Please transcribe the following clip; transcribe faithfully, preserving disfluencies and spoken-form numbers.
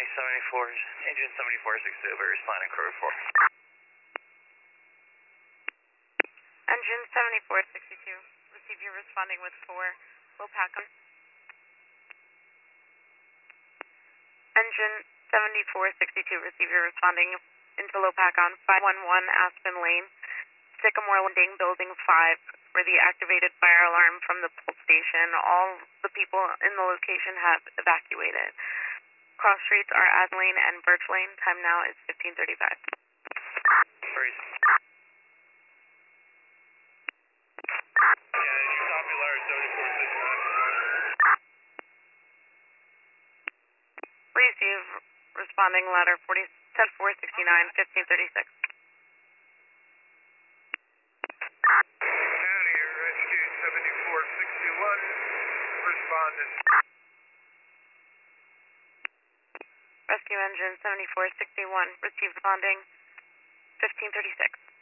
seventy-four, engine seventy-four sixty-two, responding crew four. Engine seventy-four sixty-two, receive you responding with four, Lopakon. Engine seventy-four sixty-two, receive you responding into Lopakon, five one one Aspen Lane, Sycamore Landing, Building five, for the activated fire alarm from the pole station. All the people in the location have evacuated. Cross streets are Adeline and Birch Lane. Time now is fifteen thirty-five. Freeze. Yeah, you copy Larry seventy-four sixty-nine. Receive responding ladder forty, ten four sixty-nine, fifteen thirty-six. County, Rescue seventy-four sixty-one, responding. Rescue engine seventy-four sixty-one, receive responding fifteen thirty-six.